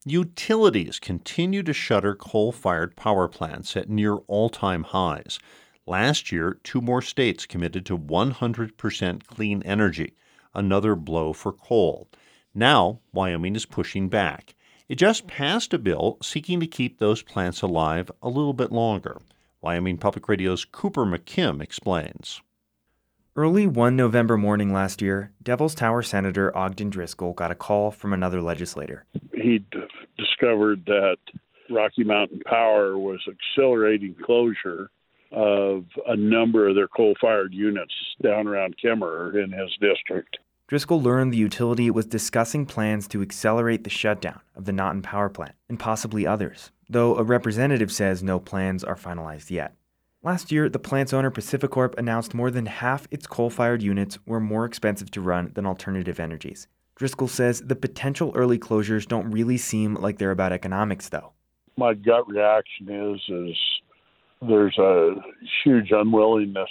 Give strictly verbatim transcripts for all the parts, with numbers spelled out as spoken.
Utilities continue to shutter coal-fired power plants at near all-time highs. Last year, two more states committed to one hundred percent clean energy, another blow for coal. Now, Wyoming is pushing back. It just passed a bill seeking to keep those plants alive a little bit longer. Wyoming Public Radio's Cooper McKim explains. Early one November morning last year, Devils Tower Senator Ogden Driscoll got a call from another legislator. He d- discovered that Rocky Mountain Power was accelerating closure of a number of their coal-fired units down around Kemmerer in his district. Driscoll learned the utility was discussing plans to accelerate the shutdown of the Naughton Power Plant and possibly others, though a representative says no plans are finalized yet. Last year, the plant's owner, PacifiCorp, announced more than half its coal-fired units were more expensive to run than alternative energies. Driscoll says the potential early closures don't really seem like they're about economics, though. My gut reaction is, is there's a huge unwillingness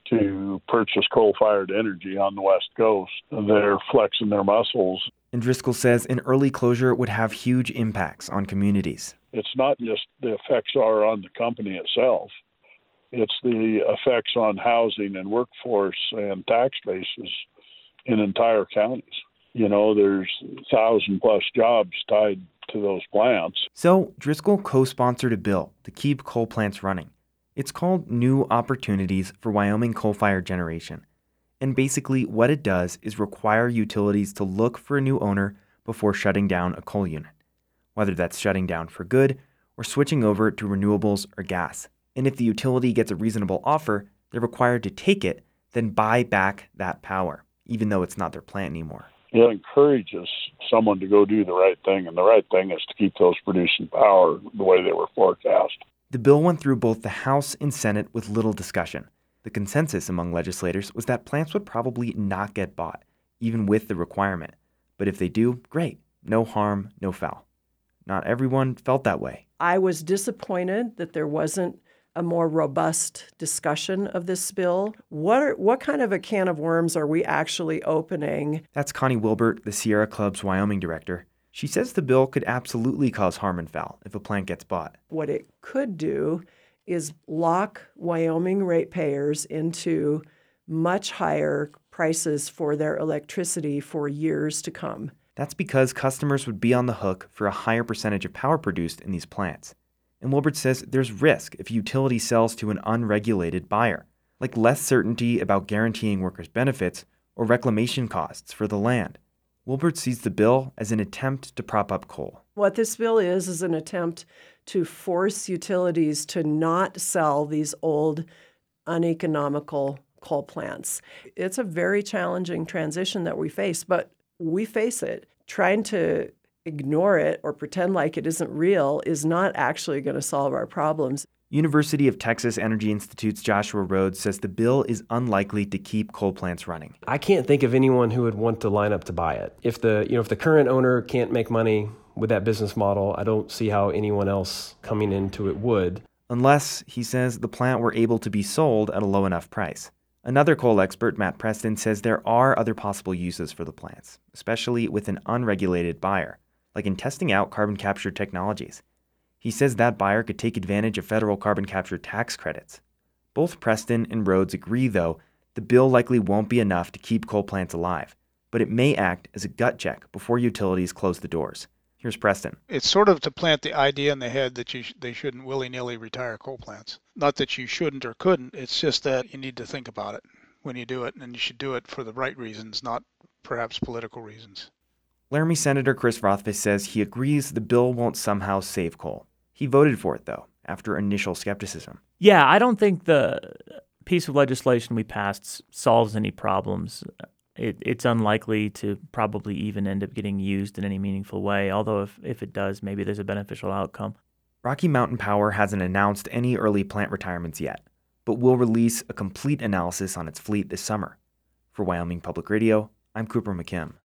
to purchase coal-fired energy on the West Coast. They're flexing their muscles. And Driscoll says an early closure would have huge impacts on communities. It's not just the effects are on the company itself. It's the effects on housing and workforce and tax bases in entire counties. You know, there's thousand plus jobs tied to those plants. So Driscoll co-sponsored a bill to keep coal plants running. It's called New Opportunities for Wyoming Coal-Fired Generation. And basically what it does is require utilities to look for a new owner before shutting down a coal unit, whether that's shutting down for good or switching over to renewables or gas. And if the utility gets a reasonable offer, they're required to take it, then buy back that power, even though it's not their plant anymore. It encourages someone to go do the right thing, and the right thing is to keep those producing power the way they were forecast. The bill went through both the House and Senate with little discussion. The consensus among legislators was that plants would probably not get bought, even with the requirement. But if they do, great. No harm, no foul. Not everyone felt that way. I was disappointed that there wasn't a more robust discussion of this bill. What are, what kind of a can of worms are we actually opening? That's Connie Wilbert, the Sierra Club's Wyoming director. She says the bill could absolutely cause harm and foul if a plant gets bought. What it could do is lock Wyoming ratepayers into much higher prices for their electricity for years to come. That's because customers would be on the hook for a higher percentage of power produced in these plants. And Wilbert says there's risk if a utility sells to an unregulated buyer, like less certainty about guaranteeing workers' benefits or reclamation costs for the land. Wilbert sees the bill as an attempt to prop up coal. What this bill is is an attempt to force utilities to not sell these old, uneconomical coal plants. It's a very challenging transition that we face, but we face it. Trying to ignore it or pretend like it isn't real is not actually going to solve our problems. University of Texas Energy Institute's Joshua Rhodes says the bill is unlikely to keep coal plants running. I can't think of anyone who would want to line up to buy it. If the, you know, if the current owner can't make money with that business model, I don't see how anyone else coming into it would. Unless, he says, the plant were able to be sold at a low enough price. Another coal expert, Matt Preston, says there are other possible uses for the plants, especially with an unregulated buyer, like in testing out carbon capture technologies. He says that buyer could take advantage of federal carbon capture tax credits. Both Preston and Rhodes agree, though, the bill likely won't be enough to keep coal plants alive, but it may act as a gut check before utilities close the doors. Here's Preston. It's sort of to plant the idea in the head that you sh- they shouldn't willy-nilly retire coal plants. Not that you shouldn't or couldn't, it's just that you need to think about it when you do it, and you should do it for the right reasons, not perhaps political reasons. Laramie Senator Chris Rothfuss says he agrees the bill won't somehow save coal. He voted for it, though, after initial skepticism. Yeah, I don't think the piece of legislation we passed solves any problems. It, it's unlikely to probably even end up getting used in any meaningful way, although if, if it does, maybe there's a beneficial outcome. Rocky Mountain Power hasn't announced any early plant retirements yet, but will release a complete analysis on its fleet this summer. For Wyoming Public Radio, I'm Cooper McKim.